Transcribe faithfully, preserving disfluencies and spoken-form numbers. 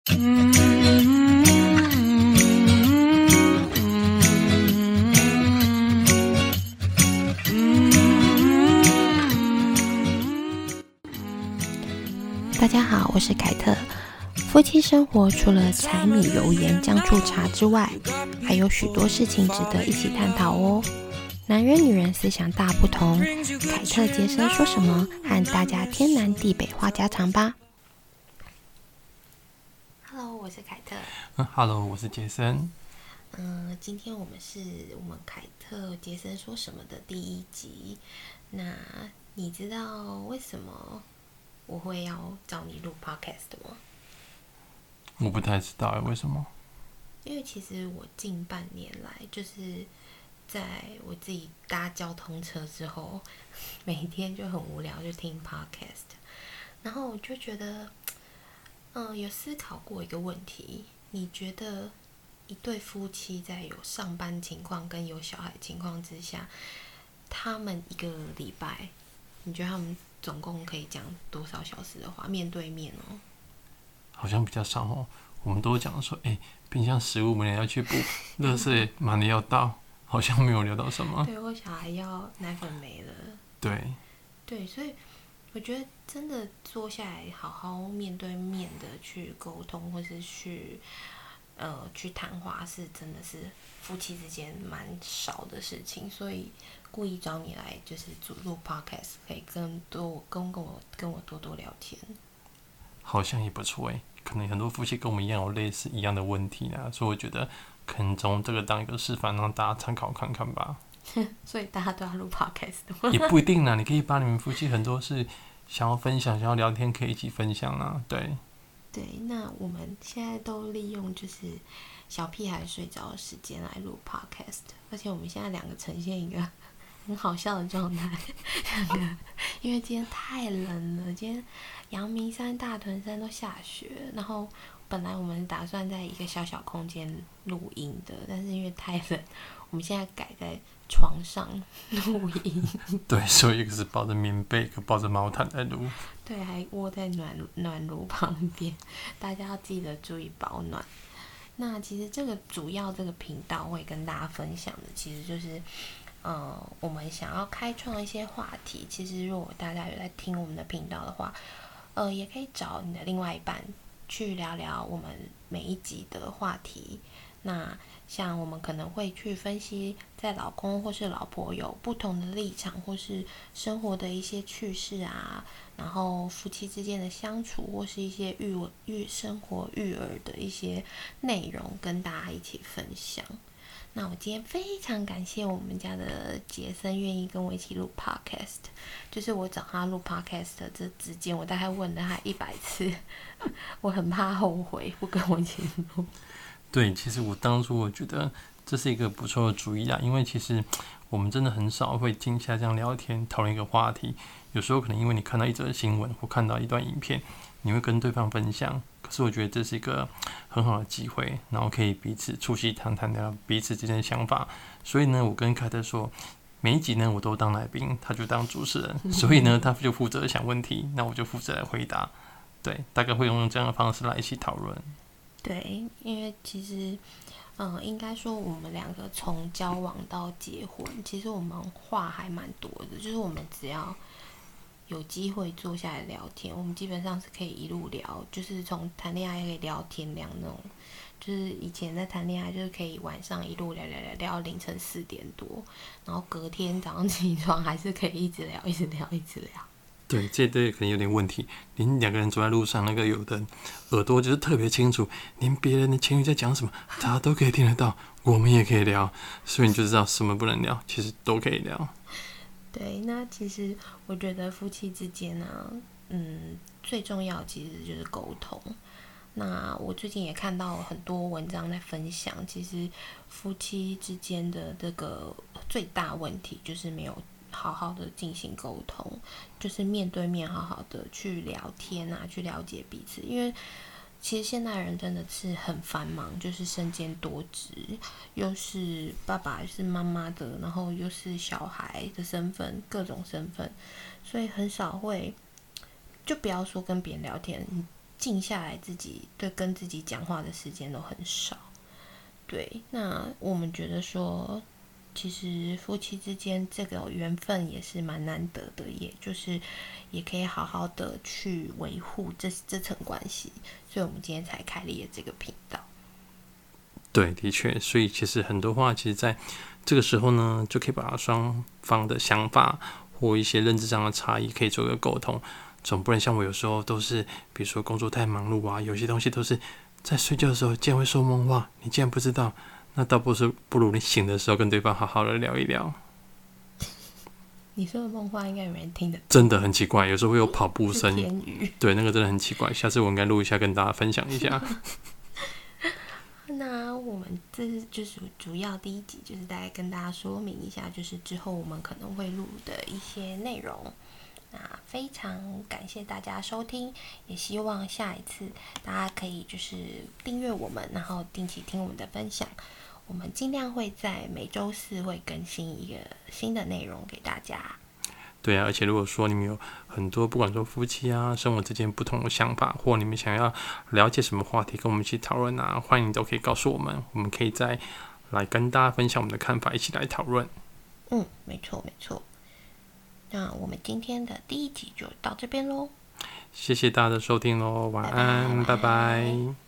大家好，我是凯特。夫妻生活除了柴米油盐酱醋茶之外，还有许多事情值得一起探讨哦。男人女人思想大不同，凯特杰森说什么，和大家天南地北话家常吧。Hello， 我是凯特。 嗯 ，Hello， 我是杰森。 嗯，今天我们是我们凯特杰森说什么的第一集。那你知道为什么我会要找你录 podcast 吗？ 我不太知道哎，为什么？ 因为其实我近半年来，就是在我自己搭交通车之后，每天就很无聊，就听 podcast， 然后我就觉得，嗯，有思考过一个问题：你觉得一对夫妻在有上班情况跟有小孩情况之下，他们一个礼拜，你觉得他们总共可以讲多少小时的话？面对面哦， 好像比较少哦。我们都讲说，哎、欸，冰箱食物我们也要去补，垃圾马上要到，好像没有聊到什么。 对，我小孩要奶粉没了。 对， 对，所以我觉得真的坐下来好好面对面的去沟通，或是去呃去谈话，是真的是夫妻之间蛮少的事情，所以故意找你来就是主录 podcast， 可以跟多跟跟我跟我多多聊天。 好像也不错哎。可能很多夫妻跟我们一样有类似一样的问题啦，所以我觉得可能从这个当一个示范，让大家参考看看吧。 所以大家都要录 podcast 吗？ 也不一定啦，你可以把你们夫妻很多事想要分享、想要聊天，可以一起分享啊。对。 对，那我们现在都利用就是小屁孩睡着的时间来录 podcast， 而且我们现在两个呈现一个很好笑的状态，因为今天太冷了，今天阳明山、大屯山都下雪，然后本来我们打算在一个小小空间录音的，但是因为太冷，我们现在改在床上录音。 对，所以一个是抱着棉被，一个抱着毛毯在录。 对，还窝在暖暖炉旁边，大家要记得注意保暖。那其实这个主要这个频道会跟大家分享的，其实就是，呃，我们想要开创一些话题。其实如果大家有在听我们的频道的话，呃，也可以找你的另外一半去聊聊我们每一集的话题。那像我们可能会去分析，在老公或是老婆有不同的立场，或是生活的一些趣事啊，然后夫妻之间的相处，或是一些育育生活育儿的一些内容，跟大家一起分享。那我今天非常感谢我们家的杰森愿意跟我一起录 podcast， 就是我找他录 podcast 的这之间，我大概问了他一百次，我很怕后悔不跟我一起录。 对，其实我当初我觉得这是一个不错的主意啦，因为其实我们真的很少会静下这样聊天讨论一个话题。有时候可能因为你看到一则新闻或看到一段影片，你会跟对方分享。可是我觉得这是一个很好的机会，然后可以彼此促膝谈谈聊彼此之间的想法。所以呢，我跟凯特说，每一集呢我都当来宾，他就当主持人，所以呢他就负责想问题，那我就负责来回答。对，大概会用这样的方式来一起讨论。 对，因为其实，嗯、呃，应该说我们两个从交往到结婚，其实我们话还蛮多的，就是我们只要有机会坐下来聊天，我们基本上是可以一路聊，就是从谈恋爱可以聊天聊那种，就是以前在谈恋爱就是可以晚上一路聊聊聊聊到凌晨四点多，然后隔天早上起床还是可以一直聊一直聊一直聊。 对，这对可能有点问题。连两个人走在路上，那个有的耳朵就是特别清楚，连别人的情侣在讲什么，他都可以听得到，我们也可以聊，所以你就知道什么不能聊，其实都可以聊。 对，那其实我觉得夫妻之间呢、啊，嗯，最重要其实就是沟通。那我最近也看到很多文章在分享，其实夫妻之间的这个最大问题就是没有好好的进行沟通，就是面对面好好的去聊天啊，去了解彼此。因为其实现代人真的是很繁忙，就是身兼多职，又是爸爸又是妈妈的，然后又是小孩的身份，各种身份，所以很少会，就不要说跟别人聊天， 静下来自己对跟自己讲话的时间都很少。对，那我们觉得说，其实夫妻之间这个缘分也是蛮难得的，也就是也可以好好的去维护这这层关系，所以我们今天才开立了这个频道。 对，的确，所以其实很多话，其实在这个时候呢，就可以把双方的想法或一些认知上的差异，可以做一个沟通。总不能像我有时候都是，比如说工作太忙碌啊，有些东西都是在睡觉的时候竟然会说梦话，你竟然不知道，那倒不是不如你醒的时候跟对方好好的聊一聊。 你说的梦话应该有人听得懂， 真的很奇怪，有时候会有跑步声， 天语。 对，那个真的很奇怪，下次我应该录一下跟大家分享一下。 那我们这是就是主要第一集，就是大概跟大家说明一下，就是之后我们可能会录的一些内容。那非常感谢大家收听，也希望下一次大家可以就是订阅我们，然后定期听我们的分享。我们尽量会在每周四会更新一个新的内容给大家。 对啊，而且如果说你们有很多不管说夫妻啊、生活之间不同的想法，或你们想要了解什么话题，跟我们一起讨论啊，欢迎都可以告诉我们，我们可以再来跟大家分享我们的看法，一起来讨论。 嗯，没错没错。那我们今天的第一集就到这边咯， 谢谢大家的收听咯，晚安，拜拜。 拜拜。